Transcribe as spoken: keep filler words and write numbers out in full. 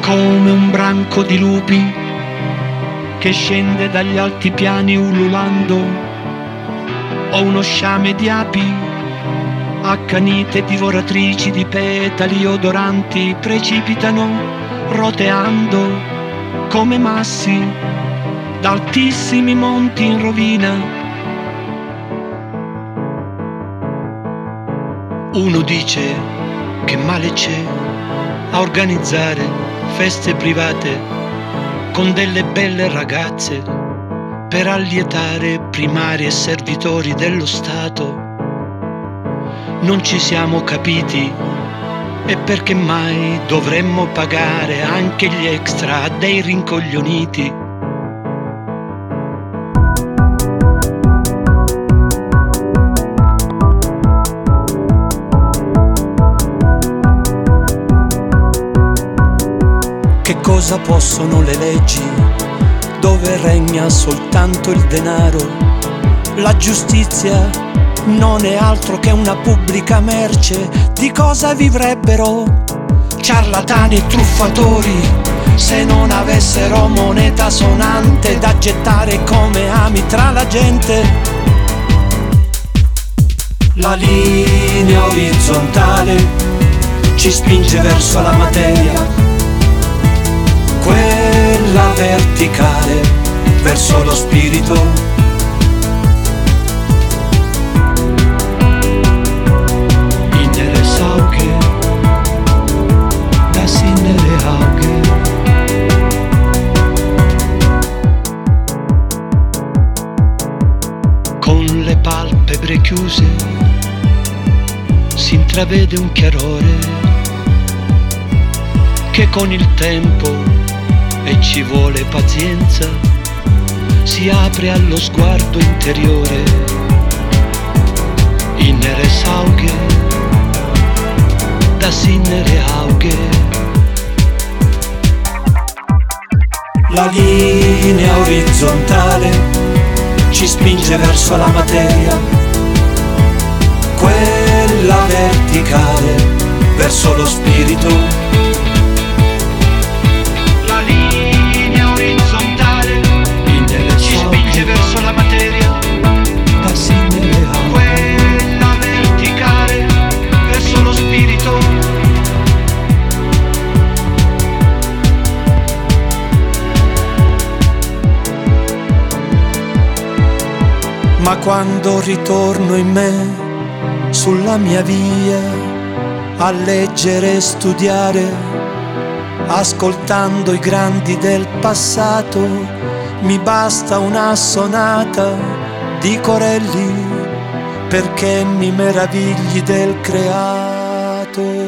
come un branco di lupi che scende dagli alti piani ululando, o uno sciame di api accanite divoratrici di petali odoranti precipitano roteando come massi da altissimi monti in rovina. Uno dice che male c'è a organizzare feste private con delle belle ragazze per allietare primari e servitori dello Stato. Non ci siamo capiti e perché mai dovremmo pagare anche gli extra a dei rincoglioniti? Che cosa possono le leggi dove regna soltanto il denaro? La giustizia non è altro che una pubblica merce. Di cosa vivrebbero ciarlatani e truffatori se non avessero moneta sonante da gettare come ami tra la gente? La linea orizzontale ci spinge verso la materia, quella verticale verso lo spirito. Innere Sauge, das innere Auge. Con le palpebre chiuse si intravede un chiarore che con il tempo, e ci vuole pazienza, si apre allo sguardo interiore. Innere Sauge, das innere Auge. La linea orizzontale ci spinge verso la materia, quella verticale verso lo spirito. Verso la materia, quella verticale verso lo spirito. Ma quando ritorno in me sulla mia via a leggere e studiare, ascoltando i grandi del passato, mi basta una sonata di Corelli perché mi meravigli del creato.